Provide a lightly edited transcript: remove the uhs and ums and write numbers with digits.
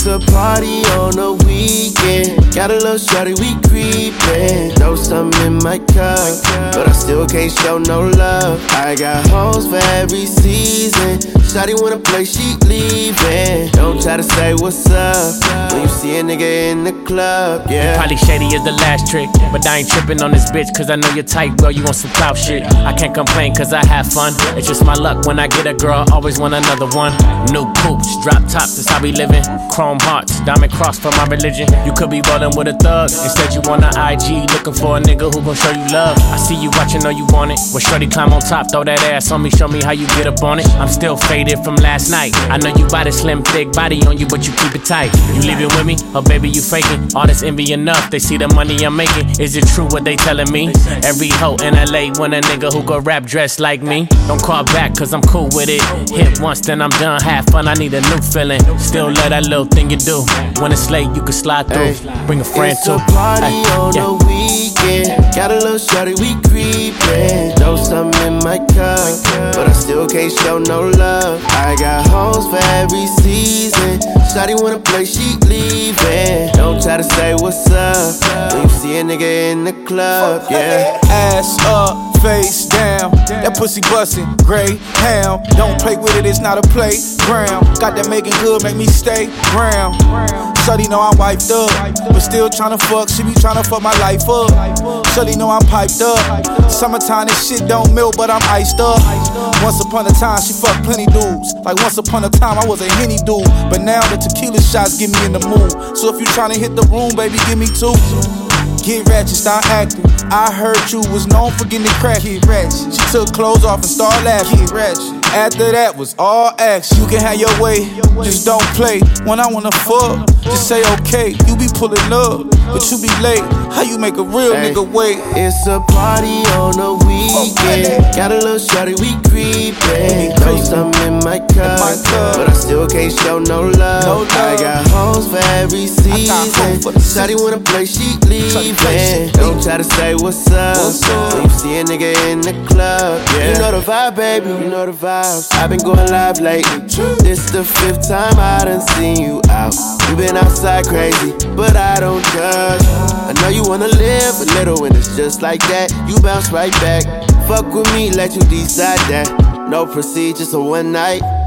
a party on the weekend. Got a little shorty, we creepin'. Throw something in my cup, but I still can't show no love. I got hoes for every season. Shawty wanna play, she leaving. Don't try to say what's up when you see a nigga in the club, yeah. Probably shady is the last trick, but I ain't trippin' on this bitch, cause I know you're tight, bro, you want some clout shit. I can't complain cause I have fun. It's just my luck when I get a girl, always want another one. New poops, drop tops, that's how we living. Chrome hearts, diamond cross for my religion. You could be rollin' with a thug, instead you on the IG, looking for a nigga who gon' show you love. I see you watching, know you want it. Well, shorty climb on top, throw that ass on me, show me how you get up on it. I'm still faded from last night. I know you got a slim, thick body on you, but you keep it tight. You leave it with me, or baby you faking? All this envy enough, they see the money I'm making. Is it true what they telling me? Every hoe in LA want a nigga who go rap dressed like me. Don't call back cause I'm cool with it. Hit once then I'm done, have fun, I need a new feeling. Still love that little thing you do. When it's late you can slide through. Bring a friend too. It's a party on the weekend. Got a little shorty, we creepin'. Throw something in my cup, but I still can't show no love. I got hoes for every season. Shawty wanna play, she leaving. Don't try to say what's up when you see a nigga in the club, yeah. Ass up, face down, that pussy bustin', Greyhound. Don't play with it, it's not a playground. Got that making good, make me stay ground. Shawty know I'm wiped up, but still tryna fuck, she be tryna fuck my life up. Shawty know I'm piped up, summertime this shit don't melt, but I'm iced up. Once upon a time, she fucked plenty dudes. Like once upon a time, I was a Henny dude, but now the tequila shots get me in the mood. So if you tryna hit the room, baby, give me two. Get ratchet, start acting. I heard you was known for getting it crack. Get ratchet. She took clothes off and started laughing. Get ratchet. After that was all action. You can have your way, just don't play. When I wanna fuck, just say okay. You be pulling up, but you be late. How you make a real nigga wait? It's a party on the weekend. Got a little shorty, we creepin'. Throw something in my cup, but I still can't show no love. I got hoes for every season. Shawty wanna play, she leaving. Don't try to say what's up when you see a nigga in the club, yeah. You know the vibe, baby, you know the vibes. I've been going live lately. This the 5th time I done seen you out. You been outside crazy, but I don't judge. I know you wanna live a little when it's just like that. You bounce right back. Fuck with me, let you decide that. No procedure, so one night